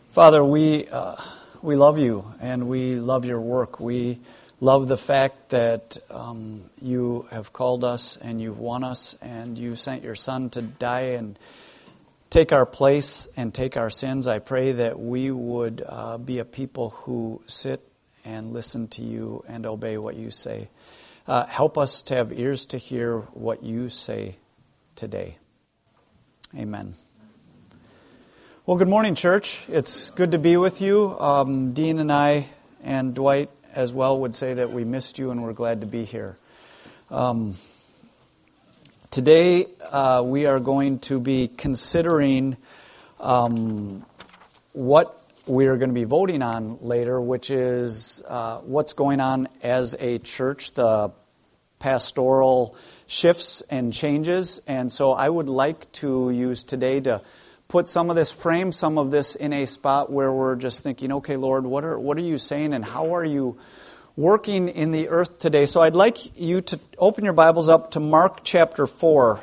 Father, we love you and we love your work. We love the fact that you have called us and you've won us and you sent your Son to die and take our place and take our sins. I pray that we would be a people who sit and listen to you and obey what you say. Help us to have ears to hear what you say today. Amen. Well, good morning, church. It's good to be with you. Dean and I and Dwight as well would say that we missed you and we're glad to be here. Today we are going to be considering what we are going to be voting on later, which is what's going on as a church, the pastoral shifts and changes. And so I would like to use today to put some of this, frame some of this in a spot where we're just thinking, okay, Lord, what are you saying and how are you working in the earth today? So I'd like you to open your Bibles up to Mark chapter 4.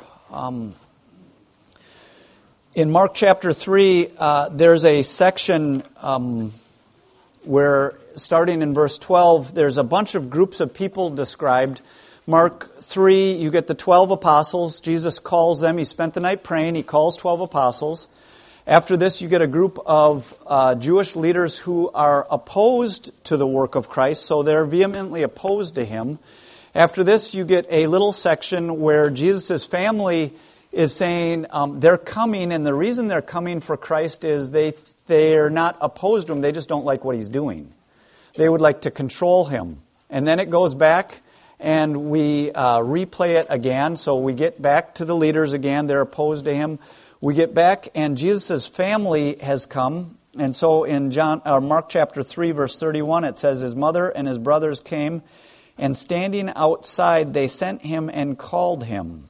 In Mark chapter 3, there's a section where, starting in verse 12, there's a bunch of groups of people described. Mark 3, you get the 12 apostles. Jesus calls them. He spent the night praying. He calls 12 apostles. After this, you get a group of Jewish leaders who are opposed to the work of Christ, so they're vehemently opposed to him. After this, you get a little section where Jesus' family is saying they're coming, and the reason they're coming for Christ is they're not opposed to him, they just don't like what he's doing. They would like to control him. And then it goes back, and we replay it again, so we get back to the leaders again, they're opposed to him. We get back, and Jesus' family has come. And so in Mark chapter 3, verse 31, it says, his mother and his brothers came, and standing outside, they sent him and called him.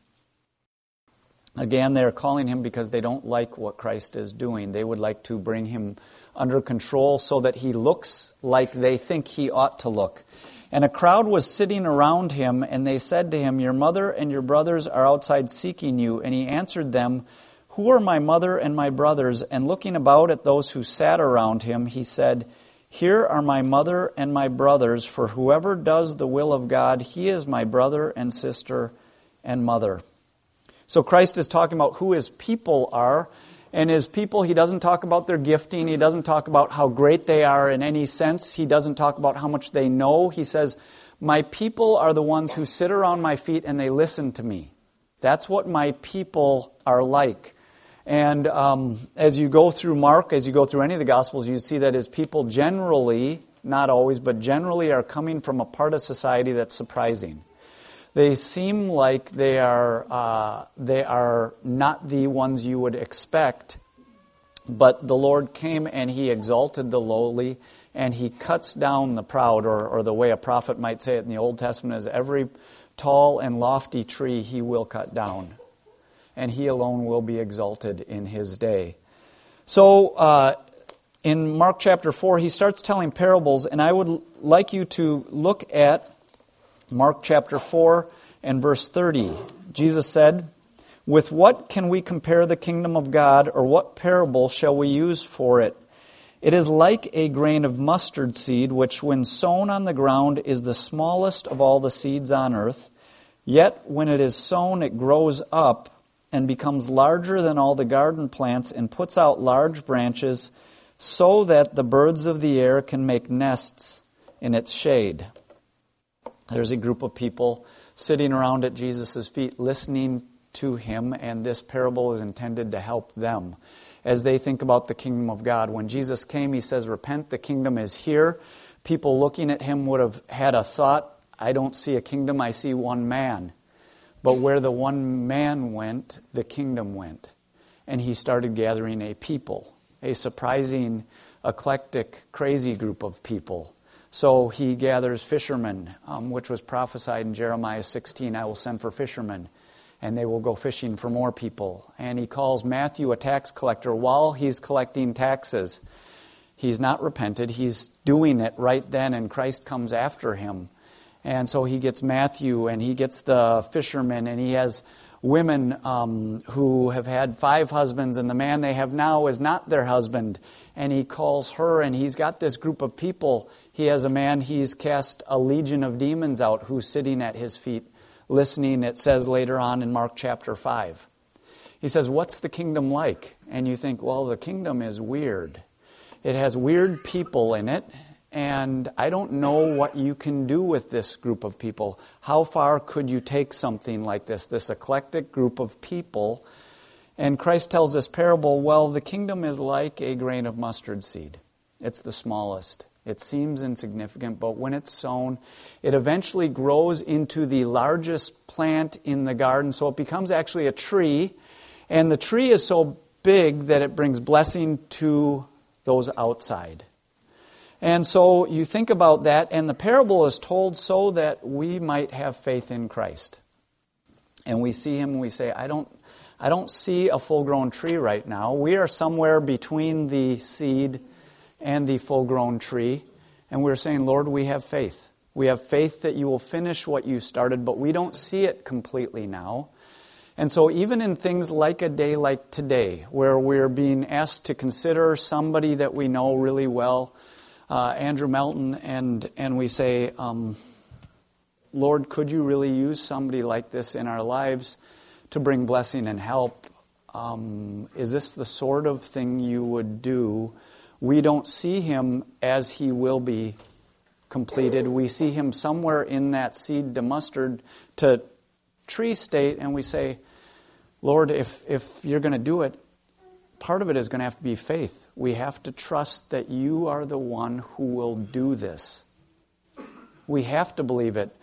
Again, they're calling him because they don't like what Christ is doing. They would like to bring him under control so that he looks like they think he ought to look. And a crowd was sitting around him, and they said to him, your mother and your brothers are outside seeking you. And he answered them, who are my mother and my brothers? And looking about at those who sat around him, he said, here are my mother and my brothers, for whoever does the will of God, he is my brother and sister and mother. So Christ is talking about who his people are. And his people, he doesn't talk about their gifting. He doesn't talk about how great they are in any sense. He doesn't talk about how much they know. He says, my people are the ones who sit around my feet and they listen to me. That's what my people are like. And as you go through Mark, as you go through any of the Gospels, you see that his people generally, not always, but generally are coming from a part of society that's surprising. They seem like they are not the ones you would expect, but the Lord came and he exalted the lowly and he cuts down the proud, or the way a prophet might say it in the Old Testament is every tall and lofty tree he will cut down, and he alone will be exalted in his day. So in Mark chapter 4, he starts telling parables, and I would like you to look at Mark chapter 4 and verse 30. Jesus said, with what can we compare the kingdom of God, or what parable shall we use for it? It is like a grain of mustard seed, which when sown on the ground is the smallest of all the seeds on earth. Yet when it is sown, it grows up and becomes larger than all the garden plants and puts out large branches so that the birds of the air can make nests in its shade. There's a group of people sitting around at Jesus' feet listening to him, and this parable is intended to help them as they think about the kingdom of God. When Jesus came, he says, repent, the kingdom is here. People looking at him would have had a thought, I don't see a kingdom, I see one man. But where the one man went, the kingdom went. And he started gathering a people, a surprising, eclectic, crazy group of people. So he gathers fishermen, which was prophesied in Jeremiah 16, I will send for fishermen, and they will go fishing for more people. And he calls Matthew a tax collector while he's collecting taxes. He's not repented, he's doing it right then, and Christ comes after him. And so he gets Matthew, and he gets the fishermen, and he has women who have had 5 husbands, and the man they have now is not their husband. And he calls her, and he's got this group of people. He has a man, he's cast a legion of demons out, who's sitting at his feet, listening, it says later on in Mark chapter 5. He says, what's the kingdom like? And you think, well, the kingdom is weird. It has weird people in it, and I don't know what you can do with this group of people. How far could you take something like this eclectic group of people? And Christ tells this parable, well, the kingdom is like a grain of mustard seed. It's the smallest. It seems insignificant, but when it's sown, it eventually grows into the largest plant in the garden, so it becomes actually a tree, and the tree is so big that it brings blessing to those outside. And so you think about that, and the parable is told so that we might have faith in Christ. And we see him and we say, I don't see a full-grown tree right now. We are somewhere between the seed and the full-grown tree. And we're saying, Lord, we have faith. We have faith that you will finish what you started, but we don't see it completely now. And so even in things like a day like today, where we're being asked to consider somebody that we know really well, Andrew Melton, and we say, Lord, could you really use somebody like this in our lives to bring blessing and help? Is this the sort of thing you would do? We don't see him as he will be completed. We see him somewhere in that seed to mustard to tree state, and we say, Lord, if you're going to do it, part of it is going to have to be faith. We have to trust that you are the one who will do this. We have to believe it.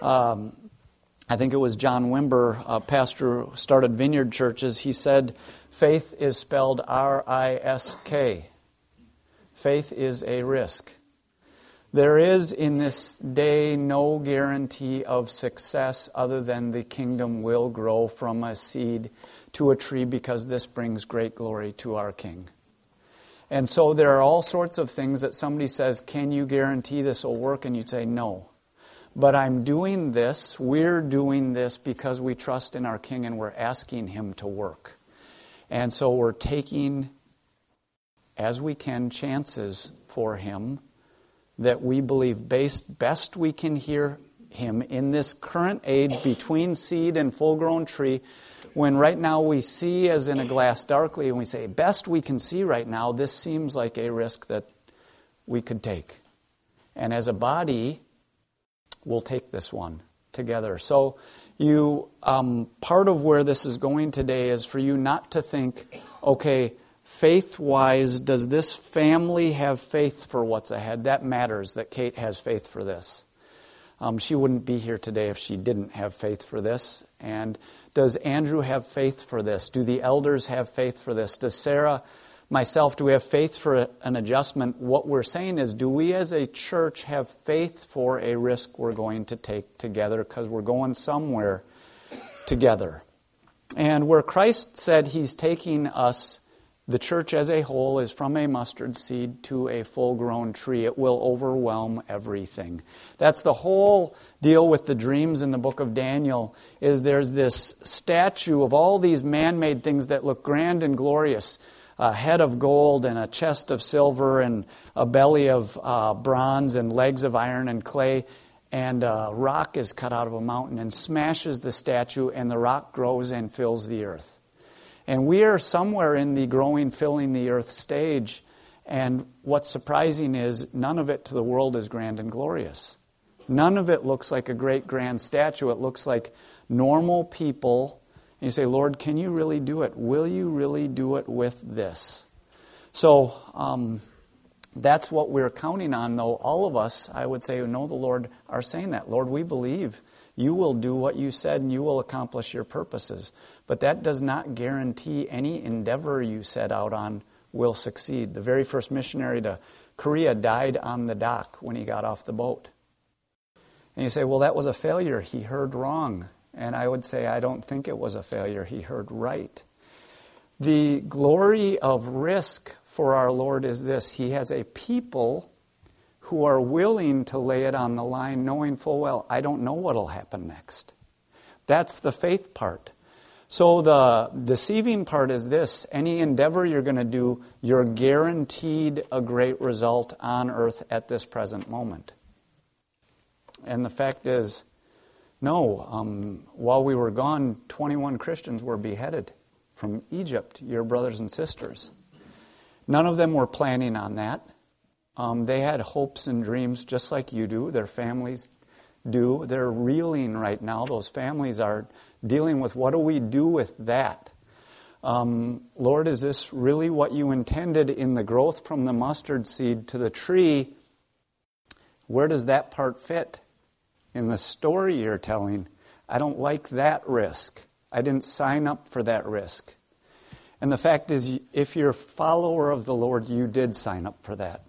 I think it was John Wimber, a pastor who started Vineyard Churches. He said, faith is spelled R-I-S-K. Faith is a risk. There is in this day no guarantee of success other than the kingdom will grow from a seed to a tree, because this brings great glory to our King. And so there are all sorts of things that somebody says, can you guarantee this will work? And you'd say, no. But I'm doing this, we're doing this because we trust in our King and we're asking him to work. And so we're taking, as we can, chances for him that we believe best we can hear him in this current age between seed and full-grown tree, when right now we see as in a glass darkly, and we say, best we can see right now, this seems like a risk that we could take. And as a body, we'll take this one together. So you, part of where this is going today is for you not to think, okay, faith-wise, does this family have faith for what's ahead? That matters, that Kate has faith for this. She wouldn't be here today if she didn't have faith for this. And does Andrew have faith for this? Do the elders have faith for this? Does Sarah, myself, do we have faith for an adjustment? What we're saying is, do we as a church have faith for a risk we're going to take together, because we're going somewhere together? And where Christ said he's taking us, the church as a whole, is from a mustard seed to a full-grown tree. It will overwhelm everything. That's the whole deal with the dreams in the book of Daniel, is there's this statue of all these man-made things that look grand and glorious. A head of gold and a chest of silver and a belly of bronze and legs of iron and clay. And a rock is cut out of a mountain and smashes the statue, and the rock grows and fills the earth. And we are somewhere in the growing, filling the earth stage. And what's surprising is none of it to the world is grand and glorious. None of it looks like a great grand statue. It looks like normal people. And you say, Lord, can you really do it? Will you really do it with this? So that's what we're counting on, though. All of us, I would say, who know the Lord are saying that. Lord, we believe you will do what you said and you will accomplish your purposes. But that does not guarantee any endeavor you set out on will succeed. The very first missionary to Korea died on the dock when he got off the boat. And you say, well, that was a failure. He heard wrong. And I would say, I don't think it was a failure. He heard right. The glory of risk for our Lord is this. He has a people who are willing to lay it on the line, knowing full well, I don't know what will happen next. That's the faith part. So the deceiving part is this: any endeavor you're going to do, you're guaranteed a great result on earth at this present moment. And the fact is, no, while we were gone, 21 Christians were beheaded from Egypt, your brothers and sisters. None of them were planning on that. They had hopes and dreams just like you do. Their families do. They're reeling right now. Those families are dealing with, what do we do with that? Lord, is this really what you intended in the growth from the mustard seed to the tree? Where does that part fit in the story you're telling? I don't like that risk. I didn't sign up for that risk. And the fact is, if you're a follower of the Lord, you did sign up for that.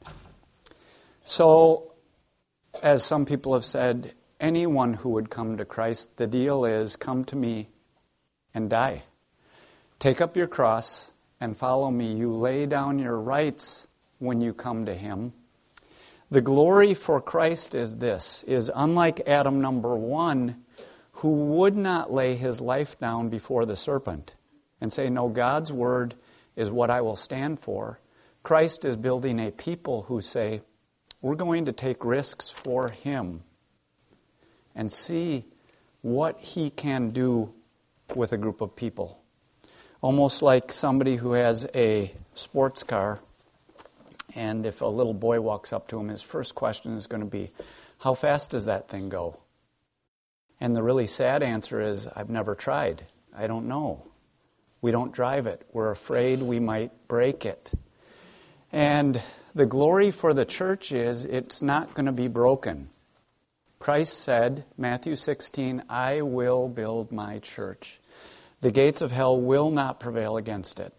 So, as some people have said, anyone who would come to Christ, the deal is, come to me and die. Take up your cross and follow me. You lay down your rights when you come to Him. The glory for Christ is this, is unlike Adam number 1, who would not lay his life down before the serpent and say, no, God's word is what I will stand for. Christ is building a people who say, we're going to take risks for Him and see what He can do with a group of people. Almost like somebody who has a sports car, and if a little boy walks up to him, his first question is going to be, how fast does that thing go? And the really sad answer is, I've never tried. I don't know. We don't drive it. We're afraid we might break it. And the glory for the church is, it's not going to be broken. Christ said, Matthew 16, I will build my church. The gates of hell will not prevail against it.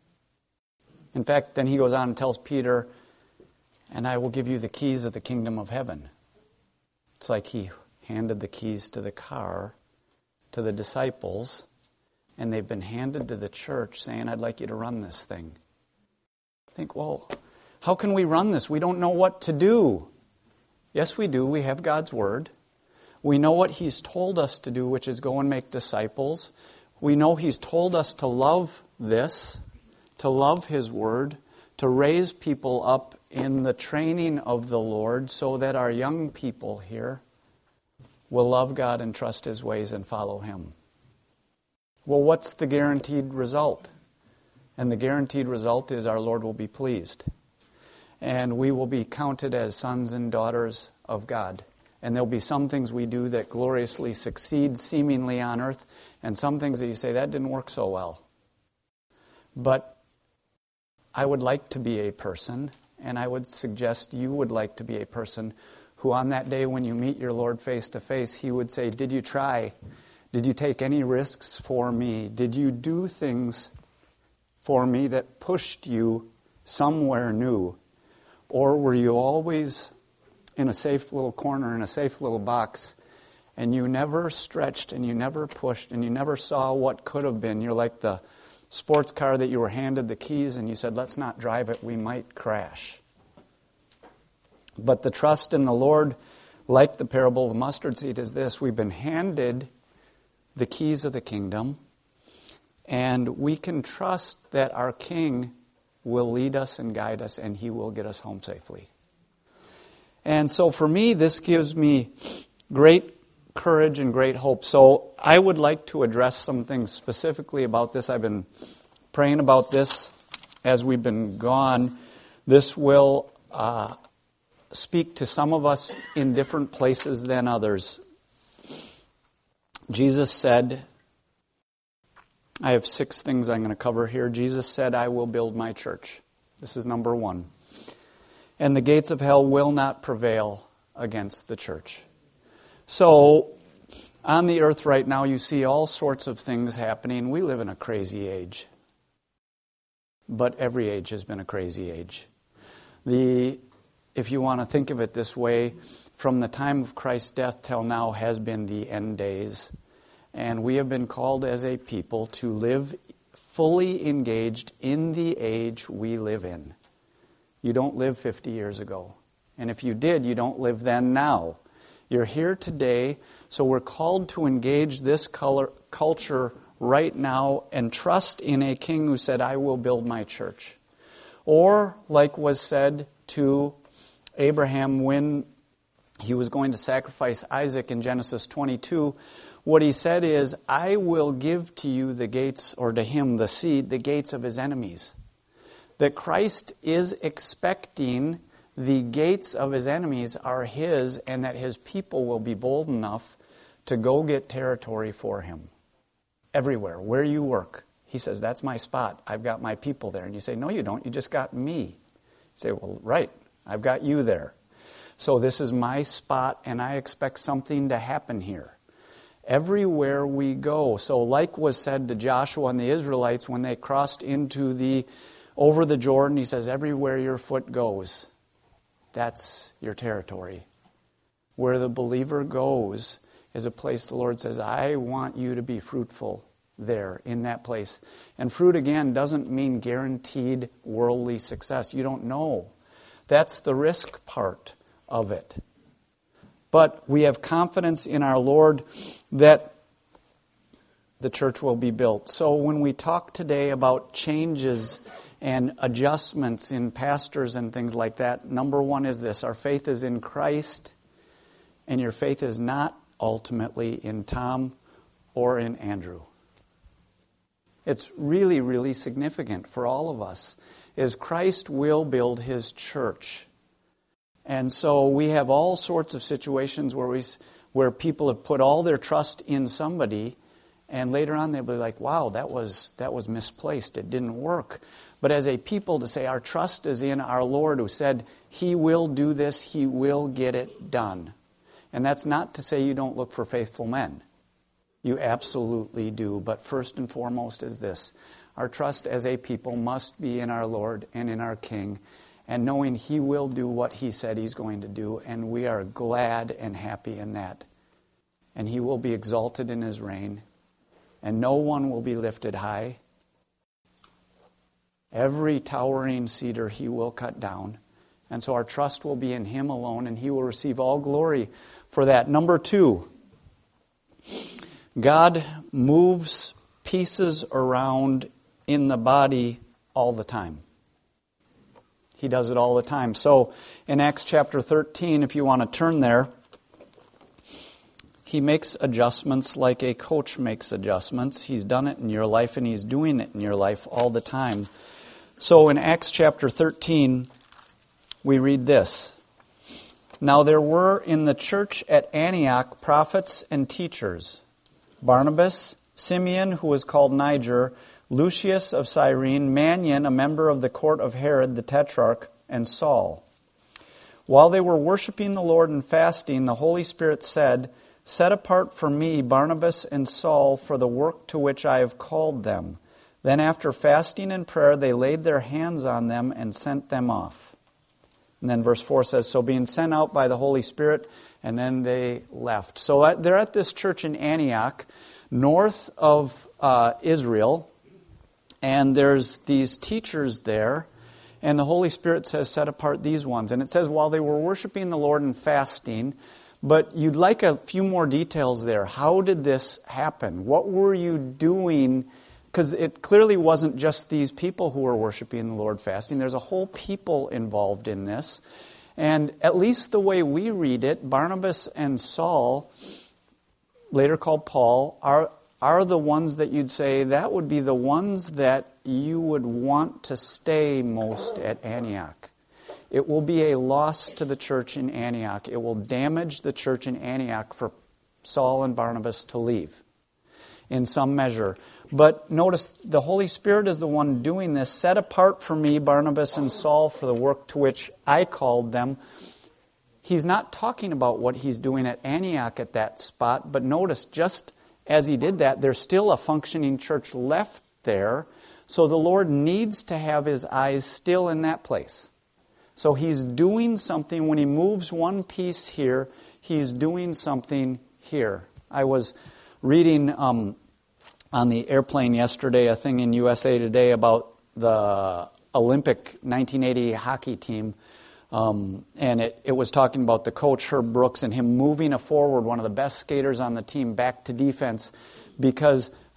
In fact, then he goes on and tells Peter, and I will give you the keys of the kingdom of heaven. It's like he handed the keys to the car to the disciples, and they've been handed to the church saying, I'd like you to run this thing. I think, well, how can we run this? We don't know what to do. Yes, we do. We have God's word. We know what He's told us to do, which is go and make disciples. We know He's told us to love this, to love His word, to raise people up in the training of the Lord so that our young people here will love God and trust His ways and follow Him. Well, what's the guaranteed result? And the guaranteed result is our Lord will be pleased. And we will be counted as sons and daughters of God. And there'll be some things we do that gloriously succeed seemingly on earth, and some things that you say, that didn't work so well. But I would like to be a person, and I would suggest you would like to be a person who on that day when you meet your Lord face to face, He would say, did you try? Did you take any risks for me? Did you do things for me that pushed you somewhere new? Or were you always in a safe little corner, in a safe little box, and you never stretched and you never pushed and you never saw what could have been? You're like the sports car that you were handed the keys and you said, let's not drive it, we might crash. But the trust in the Lord, like the parable of the mustard seed, is this. We've been handed the keys of the kingdom, and we can trust that our King will lead us and guide us, and He will get us home safely. And so for me, this gives me great courage and great hope. So I would like to address some things specifically about this. I've been praying about this as we've been gone. This will speak to some of us in different places than others. Jesus said, I have 6 things I'm going to cover here. Jesus said, I will build my church. This is number 1. And the gates of hell will not prevail against the church. So, on the earth right now, you see all sorts of things happening. We live in a crazy age. But every age has been a crazy age. If you want to think of it this way, from the time of Christ's death till now has been the end days. And we have been called as a people to live fully engaged in the age we live in. You don't live 50 years ago. And if you did, you don't live then now. You're here today, so we're called to engage this culture right now and trust in a king who said, I will build my church. Or, like was said to Abraham when he was going to sacrifice Isaac in Genesis 22, what he said is, I will give to you the gates, or to him, the seed, the gates of his enemies. That Christ is expecting the gates of his enemies are his, and that his people will be bold enough to go get territory for him. Everywhere, where you work. He says, that's my spot. I've got my people there. And you say, no, you don't. You just got me. You say, well, right. I've got you there. So this is my spot, and I expect something to happen here. Everywhere we go. So like was said to Joshua and the Israelites when they crossed over the Jordan, he says, everywhere your foot goes, that's your territory. Where the believer goes is a place the Lord says, I want you to be fruitful there in that place. And fruit, again, doesn't mean guaranteed worldly success. You don't know. That's the risk part of it. But we have confidence in our Lord that the church will be built. So when we talk today about changes and adjustments in pastors and things like that, number one is this: our faith is in Christ, and your faith is not ultimately in Tom or in Andrew. It's really, really significant for all of us, is Christ will build his church. And so we have all sorts of situations where people have put all their trust in somebody, and later on they'll be like, wow, that was misplaced. It didn't work. But as a people to say our trust is in our Lord who said he will do this, he will get it done. And that's not to say you don't look for faithful men. You absolutely do. But first and foremost is this: our trust as a people must be in our Lord and in our King, and knowing he will do what he said he's going to do, and we are glad and happy in that. And he will be exalted in his reign, and no one will be lifted high. Every towering cedar he will cut down. And so our trust will be in him alone, and he will receive all glory for that. Number two, God moves pieces around in the body all the time. He does it all the time. So in Acts chapter 13, if you want to turn there, he makes adjustments like a coach makes adjustments. He's done it in your life, and he's doing it in your life all the time. So in Acts chapter 13, we read this: Now there were in the church at Antioch prophets and teachers: Barnabas, Simeon, who was called Niger, Lucius of Cyrene, Manaen, a member of the court of Herod the Tetrarch, and Saul. While they were worshiping the Lord and fasting, the Holy Spirit said, Set apart for me Barnabas and Saul for the work to which I have called them. Then after fasting and prayer, they laid their hands on them and sent them off. And then verse 4 says, So being sent out by the Holy Spirit, and then they left. So they're at this church in Antioch, north of Israel, and there's these teachers there, and the Holy Spirit says, set apart these ones. And it says, while they were worshiping the Lord and fasting, but you'd like a few more details there. How did this happen? What were you doing? Because it clearly wasn't just these people who were worshiping the Lord fasting. There's a whole people involved in this. And at least the way we read it, Barnabas and Saul, later called Paul, are the ones that you'd say that would be the ones that you would want to stay most at Antioch. It will be a loss to the church in Antioch. It will damage the church in Antioch for Saul and Barnabas to leave in some measure. But notice the Holy Spirit is the one doing this. Set apart for me Barnabas and Saul for the work to which I called them. He's not talking about what he's doing at Antioch at that spot, but notice just as he did that, there's still a functioning church left there. So the Lord needs to have his eyes still in that place. So he's doing something. When he moves one piece here, he's doing something here. I was reading on the airplane yesterday a thing in USA Today about the Olympic 1980 hockey team. And it was talking about the coach, Herb Brooks, and him moving forward, one of the best skaters on the team, back to defense, because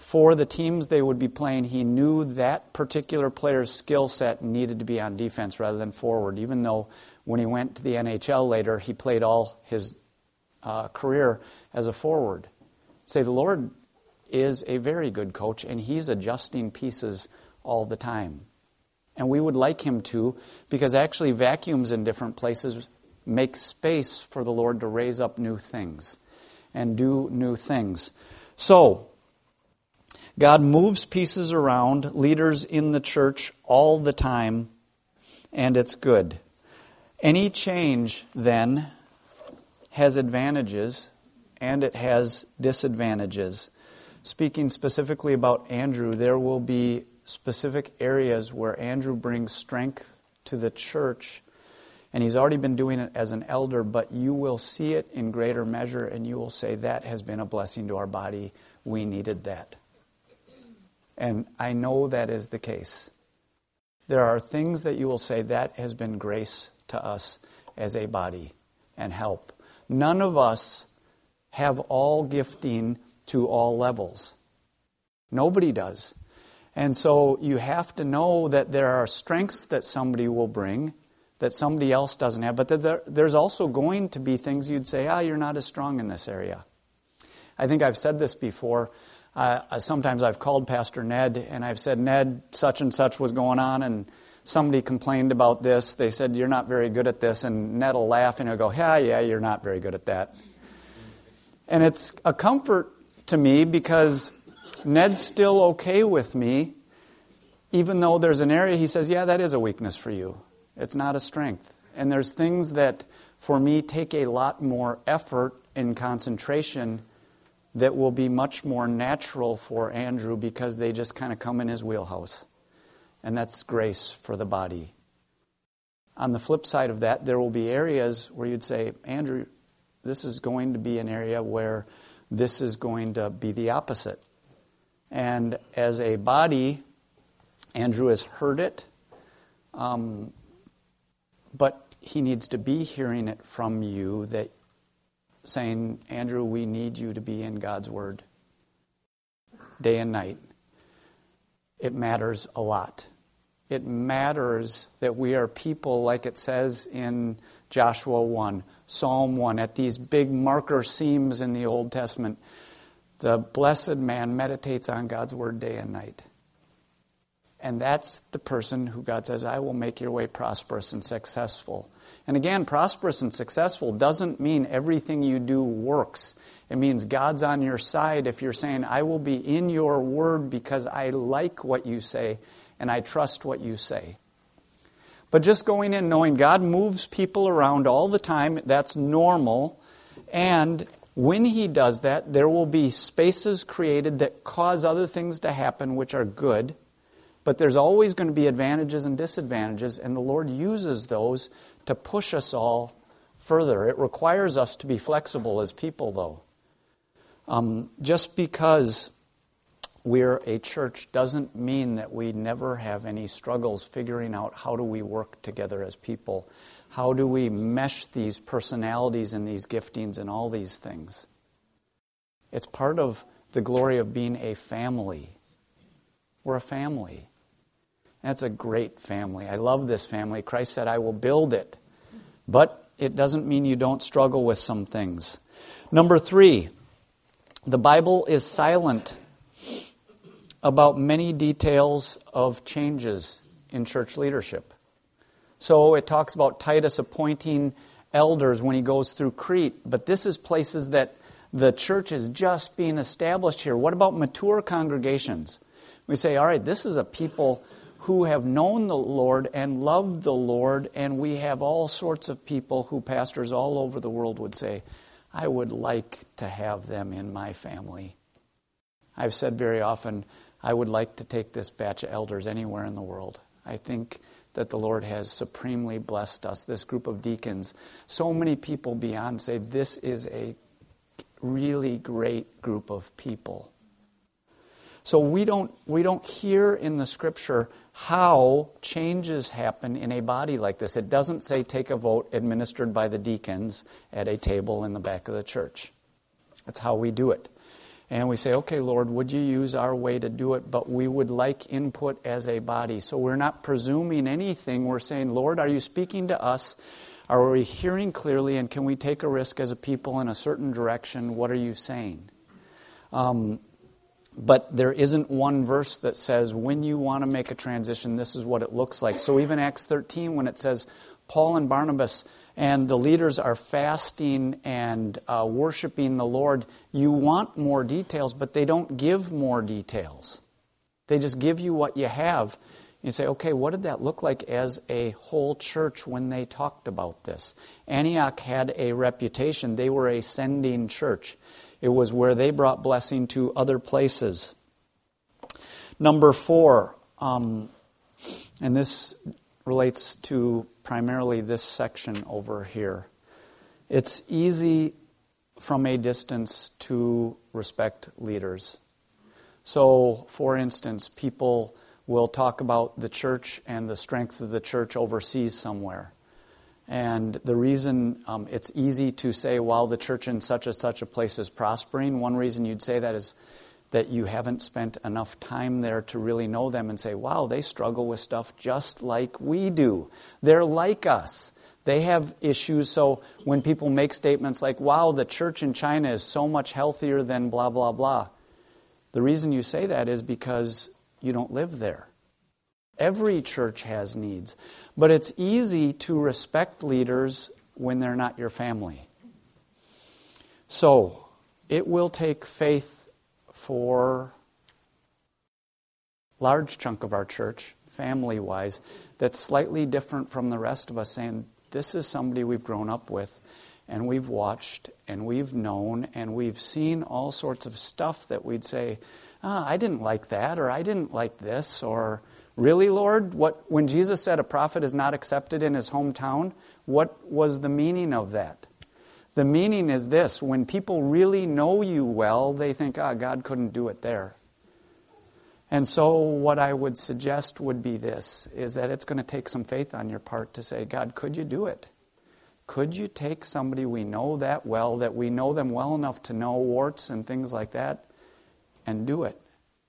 for the teams they would be playing, he knew that particular player's skill set needed to be on defense rather than forward, even though when he went to the NHL later, he played all his career as a forward. Say, the Lord is a very good coach, and he's adjusting pieces all the time. And we would like him to, because actually vacuums in different places make space for the Lord to raise up new things and do new things. So, God moves pieces around, leaders in the church all the time, and it's good. Any change, then, has advantages and it has disadvantages. Speaking specifically about Andrew, there will be specific areas where Andrew brings strength to the church, and he's already been doing it as an elder, but you will see it in greater measure, and you will say, that has been a blessing to our body. We needed that. And I know that is the case. There are things that you will say, that has been grace to us as a body and help. None of us have all gifting to all levels. Nobody does. And so you have to know that there are strengths that somebody will bring that somebody else doesn't have, but there's also going to be things you'd say, you're not as strong in this area. I think I've said this before. Sometimes I've called Pastor Ned and I've said, Ned, such and such was going on and somebody complained about this. They said, you're not very good at this. And Ned will laugh and he'll go, yeah, you're not very good at that. And it's a comfort to me because Ned's still okay with me, even though there's an area he says, that is a weakness for you. It's not a strength. And there's things that, for me, take a lot more effort and concentration that will be much more natural for Andrew because they just kind of come in his wheelhouse. And that's grace for the body. On the flip side of that, there will be areas where you'd say, Andrew, this is going to be an area where this is going to be the opposite. And as a body, Andrew has heard it, but he needs to be hearing it from you, that saying, Andrew, we need you to be in God's Word day and night. It matters a lot. It matters that we are people, like it says in Joshua 1, Psalm 1, at these big marker seams in the Old Testament. The blessed man meditates on God's Word day and night. And that's the person who God says, I will make your way prosperous and successful. And again, prosperous and successful doesn't mean everything you do works. It means God's on your side if you're saying, I will be in your word because I like what you say and I trust what you say. But just going in knowing God moves people around all the time, that's normal. And when He does that, there will be spaces created that cause other things to happen which are good. But there's always going to be advantages and disadvantages, and the Lord uses those to push us all further. It requires us to be flexible as people, though. Just because we're a church doesn't mean that we never have any struggles figuring out how do we work together as people. How do we mesh these personalities and these giftings and all these things? It's part of the glory of being a family. We're a family. That's a great family. I love this family. Christ said, I will build it. But it doesn't mean you don't struggle with some things. Number 3, the Bible is silent about many details of changes in church leadership. So it talks about Titus appointing elders when he goes through Crete. But this is places that the church is just being established here. What about mature congregations? We say, all right, this is a people who have known the Lord and loved the Lord, and we have all sorts of people who pastors all over the world would say, I would like to have them in my family. I've said very often, I would like to take this batch of elders anywhere in the world. I think that the Lord has supremely blessed us, this group of deacons. So many people beyond say, this is a really great group of people. So we don't hear in the Scripture how changes happen in a body like this. It doesn't say take a vote administered by the deacons at a table in the back of the church. That's how we do it. And we say, okay, Lord, would you use our way to do it? But we would like input as a body. So we're not presuming anything. We're saying, Lord, are you speaking to us? Are we hearing clearly? And can we take a risk as a people in a certain direction? What are you saying? But there isn't one verse that says, when you want to make a transition, this is what it looks like. So even Acts 13, when it says, Paul and Barnabas and the leaders are fasting and worshiping the Lord, you want more details, but they don't give more details. They just give you what you have. You say, okay, what did that look like as a whole church when they talked about this? Antioch had a reputation. They were a sending church. It was where they brought blessing to other places. Number 4, and this relates to primarily this section over here. It's easy from a distance to respect leaders. So, for instance, people will talk about the church and the strength of the church overseas somewhere. And the reason it's easy to say, wow, the church in such a place is prospering, one reason you'd say that is that you haven't spent enough time there to really know them and say, wow, they struggle with stuff just like we do. They're like us. They have issues. So when people make statements like, wow, the church in China is so much healthier than blah, blah, blah, the reason you say that is because you don't live there. Every church has needs. But it's easy to respect leaders when they're not your family. So, it will take faith for a large chunk of our church, family-wise, that's slightly different from the rest of us, saying, this is somebody we've grown up with, and we've watched, and we've known, and we've seen all sorts of stuff that we'd say, I didn't like that, or I didn't like this, or really, Lord? When Jesus said a prophet is not accepted in his hometown, what was the meaning of that? The meaning is this: when people really know you well, they think, God couldn't do it there. And so what I would suggest would be this, is that it's going to take some faith on your part to say, God, could you do it? Could you take somebody we know that well, that we know them well enough to know warts and things like that, and do it?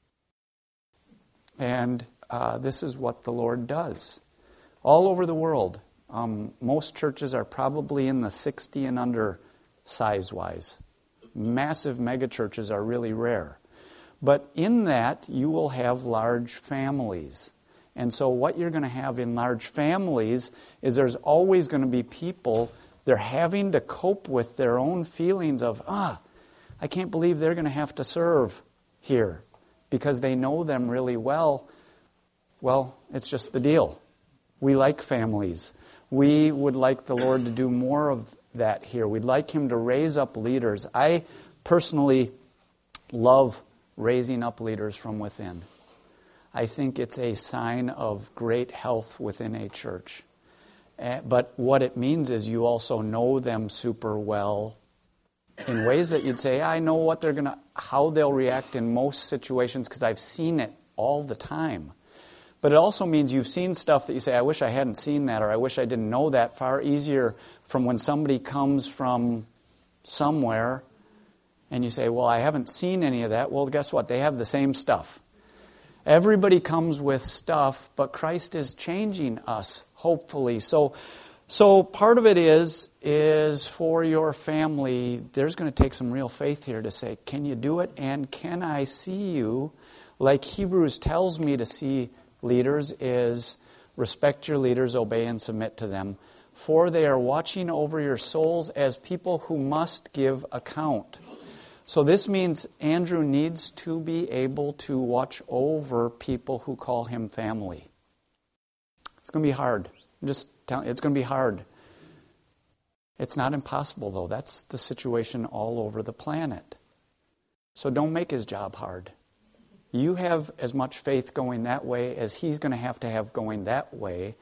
And this is what the Lord does. All over the world, most churches are probably in the 60 and under size-wise. Massive megachurches are really rare. But in that, you will have large families. And so what you're going to have in large families is there's always going to be people, they're having to cope with their own feelings of, I can't believe they're going to have to serve here, because they know them really well. Well, it's just the deal. We like families. We would like the Lord to do more of that here. We'd like Him to raise up leaders. I personally love raising up leaders from within. I think it's a sign of great health within a church. But what it means is you also know them super well in ways that you'd say, I know how they'll react in most situations because I've seen it all the time. But it also means you've seen stuff that you say, I wish I hadn't seen that, or I wish I didn't know that. Far easier from when somebody comes from somewhere and you say, well, I haven't seen any of that. Well, guess what? They have the same stuff. Everybody comes with stuff, but Christ is changing us, hopefully. So part of it is for your family, there's going to take some real faith here to say, can you do it? And can I see you, like Hebrews tells me to see leaders, is respect your leaders, obey and submit to them, for they are watching over your souls as people who must give account. So this means Andrew needs to be able to watch over people who call him family. It's going to be hard. It's going to be hard. It's not impossible, though. That's the situation all over the planet. So don't make his job hard. You have as much faith going that way as he's going to have going that way.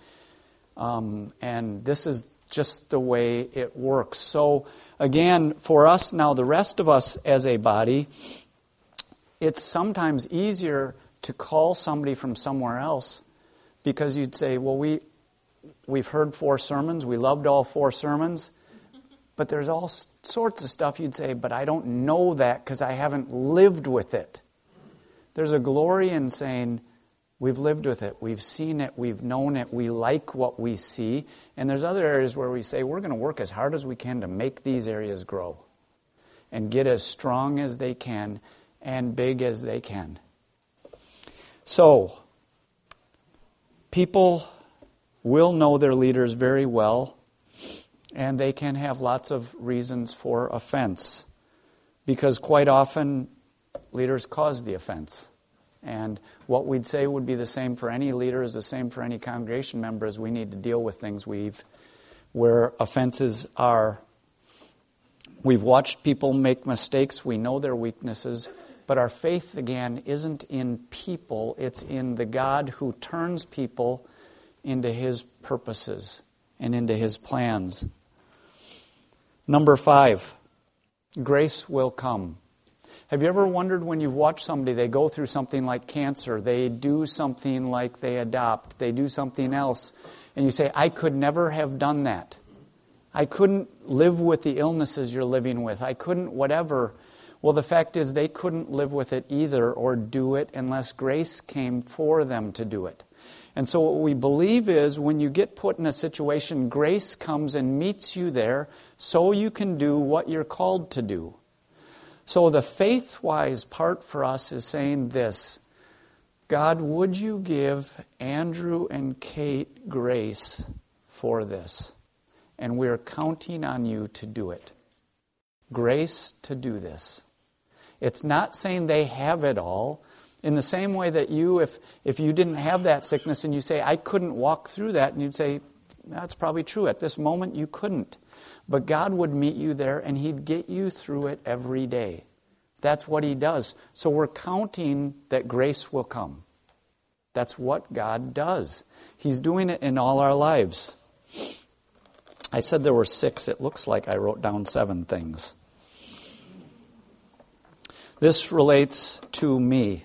And this is just the way it works. So again, for us now, the rest of us as a body, it's sometimes easier to call somebody from somewhere else because you'd say, well, we've heard 4 sermons. We loved all 4 sermons. But there's all sorts of stuff you'd say, but I don't know that because I haven't lived with it. There's a glory in saying, we've lived with it, we've seen it, we've known it, we like what we see. And there's other areas where we say, we're going to work as hard as we can to make these areas grow and get as strong as they can and big as they can. So, people will know their leaders very well, and they can have lots of reasons for offense, because quite often leaders cause the offense. And what we'd say would be the same for any leader is the same for any congregation member, is we need to deal with things where offenses are. We've watched people make mistakes, we know their weaknesses, but our faith, again, isn't in people, it's in the God who turns people into His purposes and into His plans. Number 5, grace will come. Have you ever wondered when you've watched somebody, they go through something like cancer, they do something like they adopt, they do something else, and you say, I could never have done that. I couldn't live with the illnesses you're living with. I couldn't whatever. Well, the fact is they couldn't live with it either or do it unless grace came for them to do it. And so what we believe is when you get put in a situation, grace comes and meets you there so you can do what you're called to do. So the faith-wise part for us is saying this: God, would you give Andrew and Kate grace for this? And we're counting on you to do it. Grace to do this. It's not saying they have it all. In the same way that you, if you didn't have that sickness and you say, I couldn't walk through that, and you'd say, that's probably true. At this moment, you couldn't. But God would meet you there, and He'd get you through it every day. That's what He does. So we're counting that grace will come. That's what God does. He's doing it in all our lives. I said there were 6. It looks like I wrote down 7 things. This relates to me,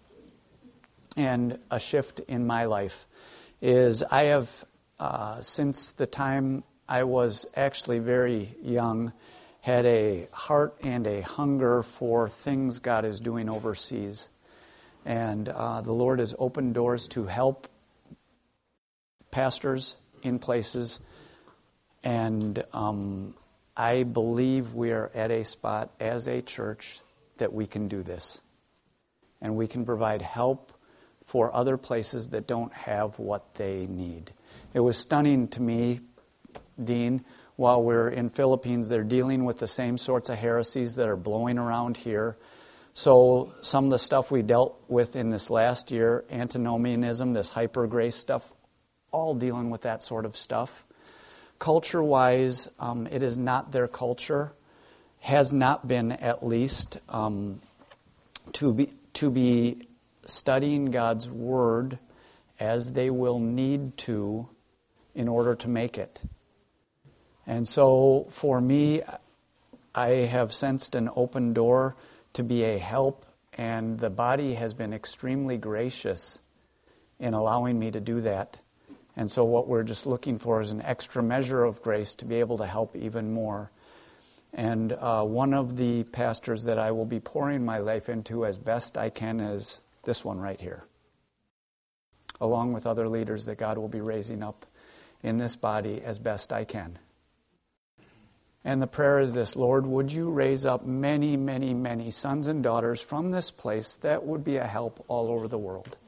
and a shift in my life is I have, since the time I was actually very young, had a heart and a hunger for things God is doing overseas. And the Lord has opened doors to help pastors in places. And I believe we are at a spot as a church that we can do this. And we can provide help for other places that don't have what they need. It was stunning to me, Dean, while we're in Philippines, they're dealing with the same sorts of heresies that are blowing around here. So some of the stuff we dealt with in this last year, antinomianism, this hyper-grace stuff, all dealing with that sort of stuff. Culture-wise, it is not their culture, has not been at least, to be studying God's Word as they will need to in order to make it. And so for me, I have sensed an open door to be a help, and the body has been extremely gracious in allowing me to do that. And so what we're just looking for is an extra measure of grace to be able to help even more. And one of the pastors that I will be pouring my life into as best I can is this one right here, along with other leaders that God will be raising up in this body as best I can. And the prayer is this: Lord, would you raise up many, many, many sons and daughters from this place that would be a help all over the world.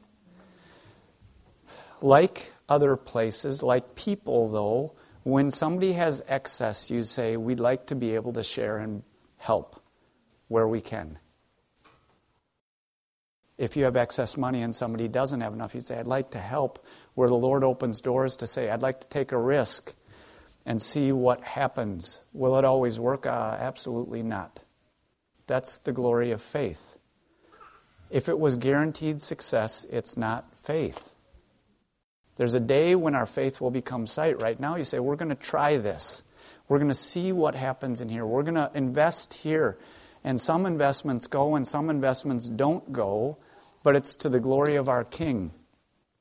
Like other places, like people though, when somebody has excess, you say, we'd like to be able to share and help where we can. If you have excess money and somebody doesn't have enough, you'd say, I'd like to help where the Lord opens doors to say, I'd like to take a risk and see what happens. Will it always work? Absolutely not. That's the glory of faith. If it was guaranteed success, it's not faith. There's a day when our faith will become sight. Right now you say, we're going to try this. We're going to see what happens in here. We're going to invest here. And some investments go and some investments don't go, but it's to the glory of our King.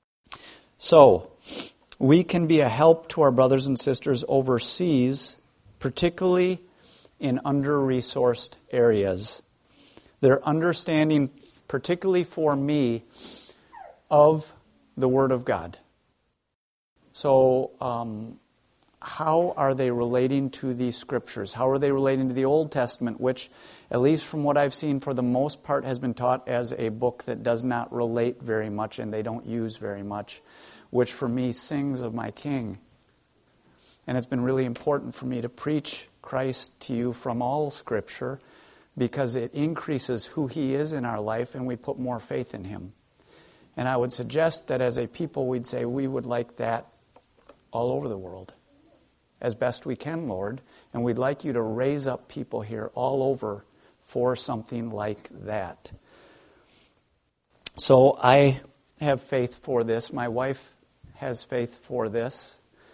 So, we can be a help to our brothers and sisters overseas particularly in under-resourced areas. Their understanding, particularly for me, of the Word of God. So, how are they relating to these Scriptures? How are they relating to the Old Testament, which, at least from what I've seen, for the most part has been taught as a book that does not relate very much and they don't use very much, which for me sings of my King. And it's been really important for me to preach Christ to you from all Scripture because it increases who He is in our life and we put more faith in Him. And I would suggest that as a people we'd say we would like that all over the world as best we can, Lord. And we'd like you to raise up people here all over for something like that. So I have faith for this. My wife has faith for this.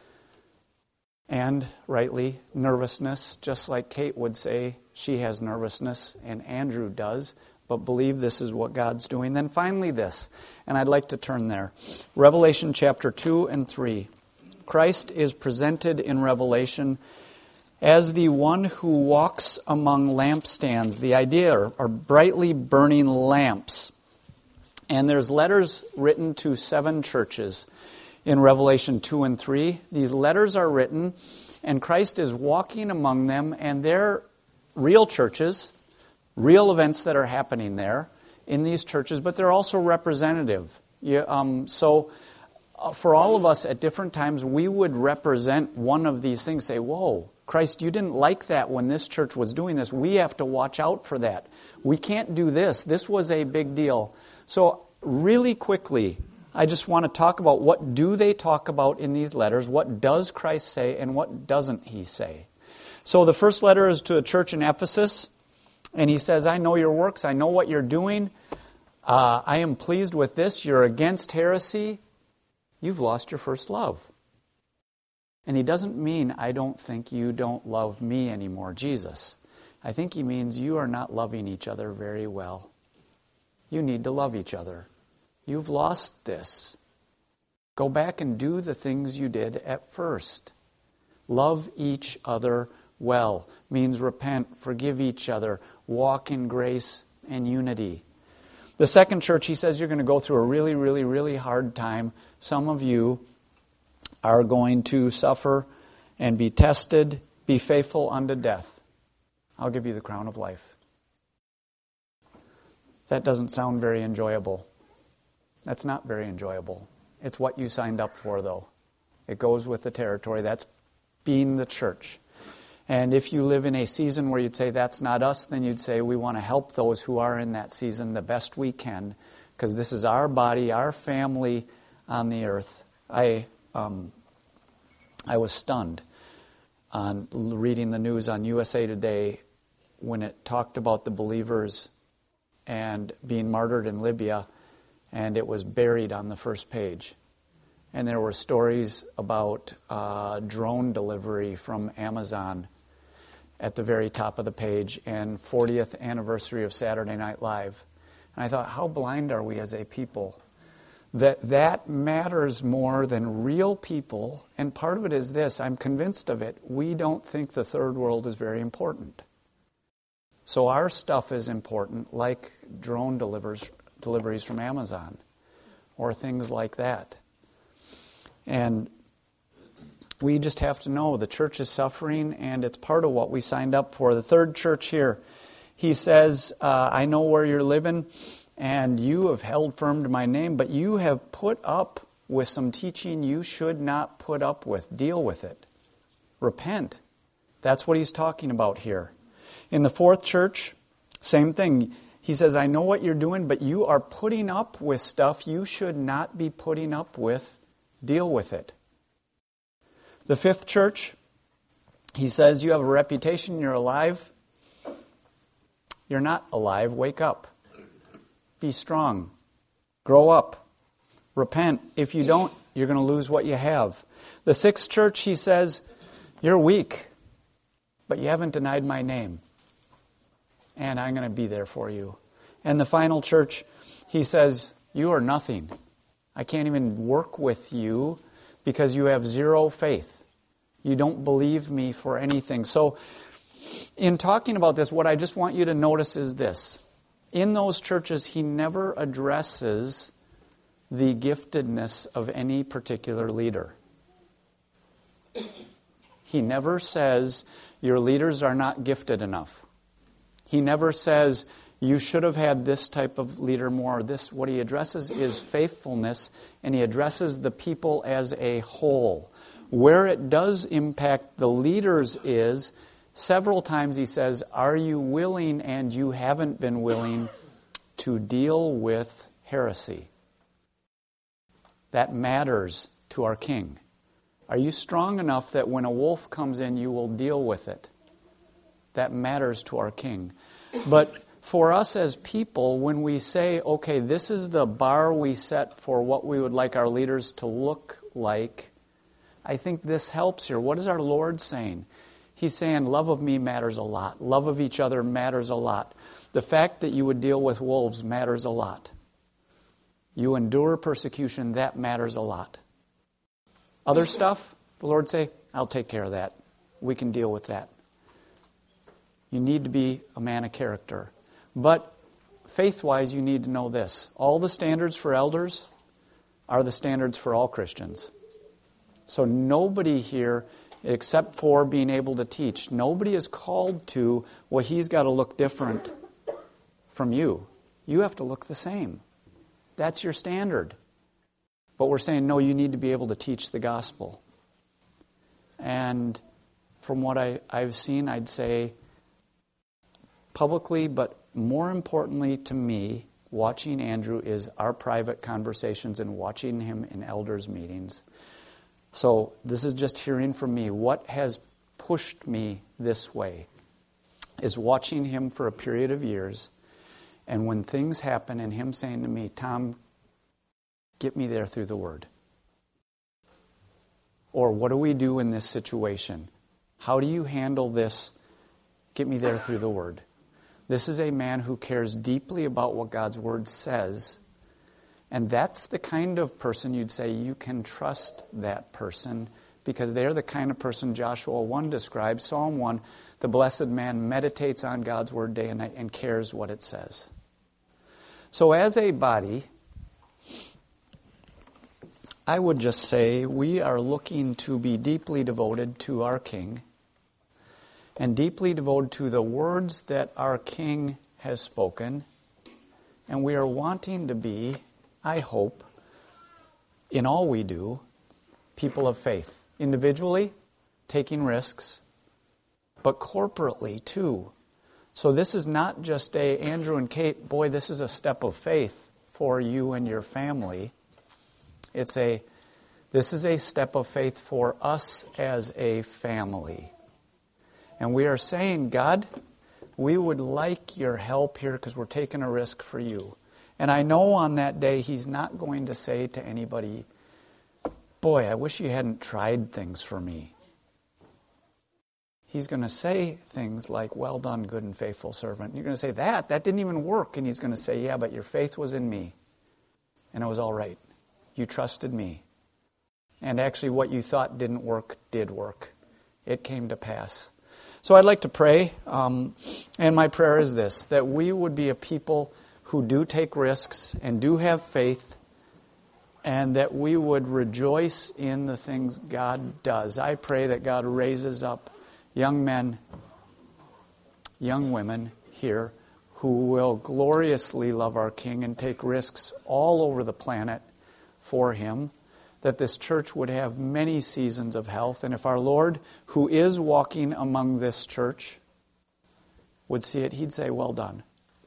And, rightly, nervousness, just like Kate would say, she has nervousness, and Andrew does, but believe this is what God's doing. Then finally this, and I'd like to turn there. Revelation chapter 2 and 3. Christ is presented in Revelation as the one who walks among lampstands. The idea are brightly burning lamps. And there's letters written to 7 churches in Revelation 2 and 3. These letters are written, and Christ is walking among them, and they're real churches, real events that are happening there in these churches, but they're also representative. So for all of us at different times, we would represent one of these things, say, whoa, Christ, you didn't like that when this church was doing this. We have to watch out for that. We can't do this. This was a big deal. So really quickly, I just want to talk about what do they talk about in these letters, what does Christ say, and what doesn't He say. So the first letter is to a church in Ephesus, and he says, I know your works, I know what you're doing, I am pleased with this, you're against heresy, you've lost your first love. And he doesn't mean, I don't think you don't love me anymore, Jesus. I think he means you are not loving each other very well. You need to love each other. You've lost this. Go back and do the things you did at first. Love each other well. Means repent, forgive each other, walk in grace and unity. The second church, he says, you're going to go through a really, really, really hard time. Some of you are going to suffer and be tested, be faithful unto death. I'll give you the crown of life. That doesn't sound very enjoyable. That's not very enjoyable. It's what you signed up for, though. It goes with the territory. That's being the church. And if you live in a season where you'd say, that's not us, then you'd say, we want to help those who are in that season the best we can, because this is our body, our family on the earth. I was stunned on reading the news on USA Today when it talked about the believers and being martyred in Libya, and it was buried on the first page. And there were stories about drone delivery from Amazon at the very top of the page, and 40th anniversary of Saturday Night Live. And I thought, how blind are we as a people? That matters more than real people, and part of it is this, I'm convinced of it, we don't think the third world is very important. So our stuff is important, like drone deliveries from Amazon, or things like that. And we just have to know the church is suffering, and it's part of what we signed up for. The third church here, he says, I know where you're living, and you have held firm to my name, but you have put up with some teaching you should not put up with. Deal with it. Repent. That's what he's talking about here. In the fourth church, same thing. He says, I know what you're doing, but you are putting up with stuff you should not be putting up with. Deal with it. The fifth church, he says, you have a reputation, you're alive. You're not alive, wake up. Be strong. Grow up. Repent. If you don't, you're going to lose what you have. The sixth church, he says, you're weak, but you haven't denied my name. And I'm going to be there for you. And the final church, he says, you are nothing. I can't even work with you because you have zero faith. You don't believe me for anything. So in talking about this, what I just want you to notice is this. In those churches, he never addresses the giftedness of any particular leader. He never says, your leaders are not gifted enough. He never says, you should have had this type of leader more. What he addresses is faithfulness, and he addresses the people as a whole. Where it does impact the leaders is, several times he says, are you willing, and you haven't been willing, to deal with heresy? That matters to our king. Are you strong enough that when a wolf comes in, you will deal with it? That matters to our king. But for us as people, when we say, okay, this is the bar we set for what we would like our leaders to look like, I think this helps here. What is our Lord saying? He's saying love of me matters a lot. Love of each other matters a lot. The fact that you would deal with wolves matters a lot. You endure persecution, that matters a lot. Other stuff, the Lord say, I'll take care of that. We can deal with that. You need to be a man of character. But faith-wise, you need to know this. All the standards for elders are the standards for all Christians. So nobody here, except for being able to teach, nobody is called to, well, he's got to look different from you. You have to look the same. That's your standard. But we're saying, no, you need to be able to teach the gospel. And from what I've seen, I'd say publicly, but more importantly to me, watching Andrew is our private conversations and watching him in elders' meetings. So this is just hearing from me. What has pushed me this way is watching him for a period of years, and when things happen and him saying to me, Tom, get me there through the Word. Or what do we do in this situation? How do you handle this? Get me there through the Word. This is a man who cares deeply about what God's Word says. And that's the kind of person you'd say you can trust that person, because they're the kind of person Joshua 1 describes. Psalm 1, the blessed man meditates on God's Word day and night and cares what it says. So as a body, I would just say we are looking to be deeply devoted to our King and deeply devoted to the words that our King has spoken. And we are wanting to be, I hope, in all we do, people of faith. Individually, taking risks, but corporately too. So this is not just Andrew and Kate, boy, this is a step of faith for you and your family. This is a step of faith for us as a family. And we are saying, God, we would like your help here because we're taking a risk for you. And I know on that day he's not going to say to anybody, boy, I wish you hadn't tried things for me. He's going to say things like, well done, good and faithful servant. You're going to say, that didn't even work. And he's going to say, yeah, but your faith was in me. And it was all right. You trusted me. And actually what you thought didn't work, did work. It came to pass. So I'd like to pray, and my prayer is this, that we would be a people who do take risks and do have faith, and that we would rejoice in the things God does. I pray that God raises up young men, young women here who will gloriously love our King and take risks all over the planet for Him, that this church would have many seasons of health. And if our Lord, who is walking among this church, would see it, He'd say, well done.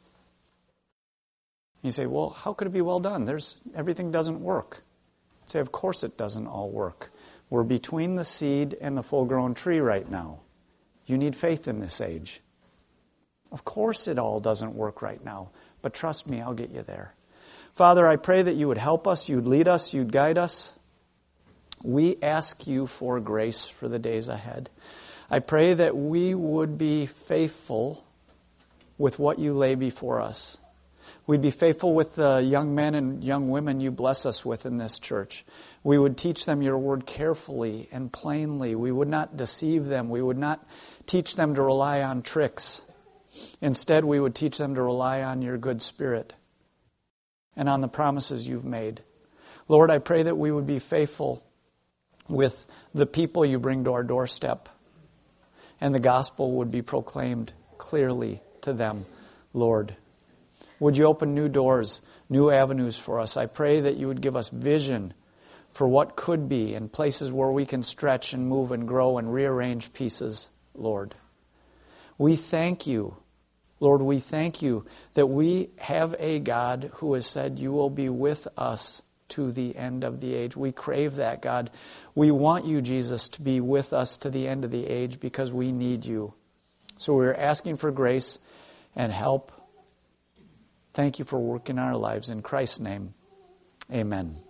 You say, well, how could it be well done? Everything doesn't work. I'd say, of course it doesn't all work. We're between the seed and the full-grown tree right now. You need faith in this age. Of course it all doesn't work right now, but trust me, I'll get you there. Father, I pray that you would help us, you'd lead us, you'd guide us. We ask you for grace for the days ahead. I pray that we would be faithful with what you lay before us. We'd be faithful with the young men and young women you bless us with in this church. We would teach them your word carefully and plainly. We would not deceive them. We would not teach them to rely on tricks. Instead, we would teach them to rely on your good Spirit and on the promises you've made. Lord, I pray that we would be faithful with the people you bring to our doorstep, and the gospel would be proclaimed clearly to them, Lord. Would you open new doors, new avenues for us? I pray that you would give us vision for what could be and places where we can stretch and move and grow and rearrange pieces, Lord. We thank you, Lord, we thank you that we have a God who has said you will be with us to the end of the age. We crave that, God. We want you, Jesus, to be with us to the end of the age because we need you. So we're asking for grace and help. Thank you for working in our lives. In Christ's name, amen.